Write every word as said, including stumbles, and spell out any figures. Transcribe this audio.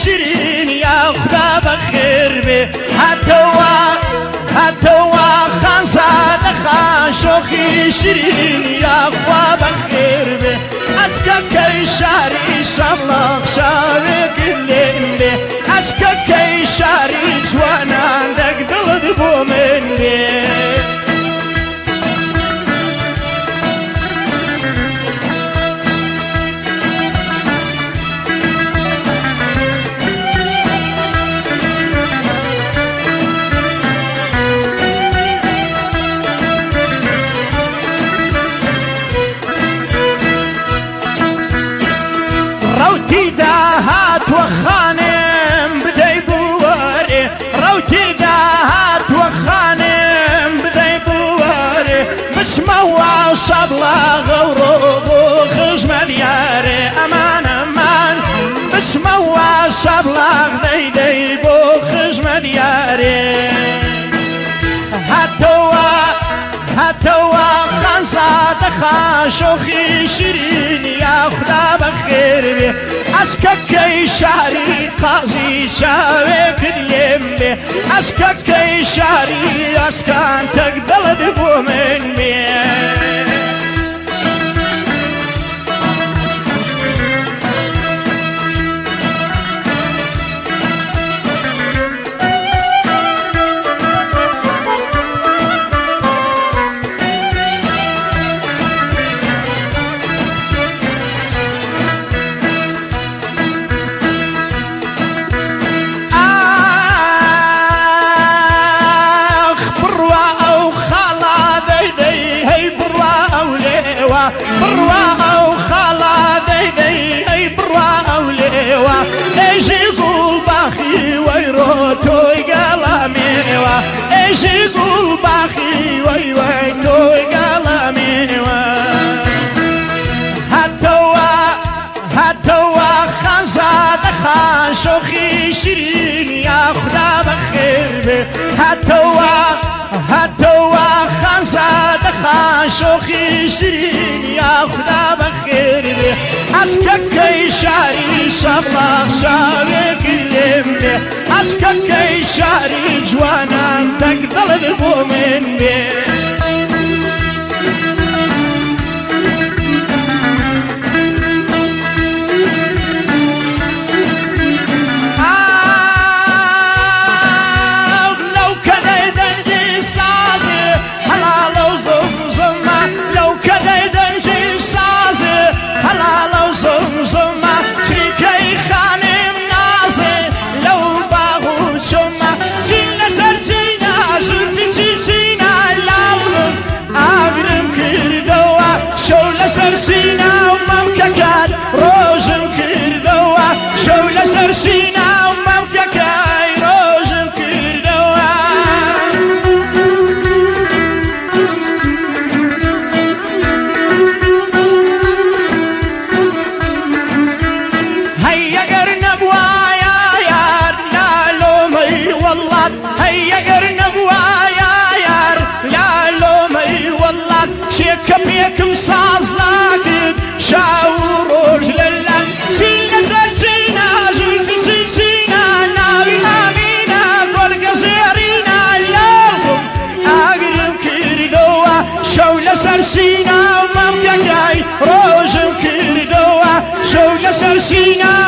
شيرين يا خدا بخير به هتوا هتوا خزان خاشوخي شيرين يا خدا بخير به اسكت كي شاري شمخ شارك اللي اسكت كي شاري جوانا عندك دل دبو مني روتي داهات وخانم بدي بواري روتي داهات وخانم بدي بواري مش موع صبلا غوروبو خزم دياري امان امان مش موع صبلا غدي دي بو خزم دياري هاتوا هاتوا خنزاد خاشوخي شيرين يا خدا بخير بي اسكت كي شاري قاضي شاوك اليمي اسكت كي شاري اسكان تقدر دبو من بي بروا او خالا دي دي اي بروا او ليوا ايجي قول باخي ويروتو قلميوا ايجي قول باخي ويروتو قلميوا هاتوا هاتوا خزاد خاشوخي شيرين يا خدا بخير به هاتوا هاتوا خزاد خاشوخي شيرين يا خدا بخير به اسكت كي شاري شمخ شارك اللي اسكت كي شاري جوانا تقدر دبو من به سرسينا وممككات روجم كردوا شولة سرسينا وممككاي روجم كردوا هيا قرنب ويا يار لا لومي والله هيا قرنب ويا يار لا لومي والله شيك بيكم صازاكد شاوروج لله سينا سرسينا زلفي سلسينا ناوي امينا قول قصيرينا لهم اقرب كردوا شولة سرسينا وممككاي روجم كردوا شولة سرسينا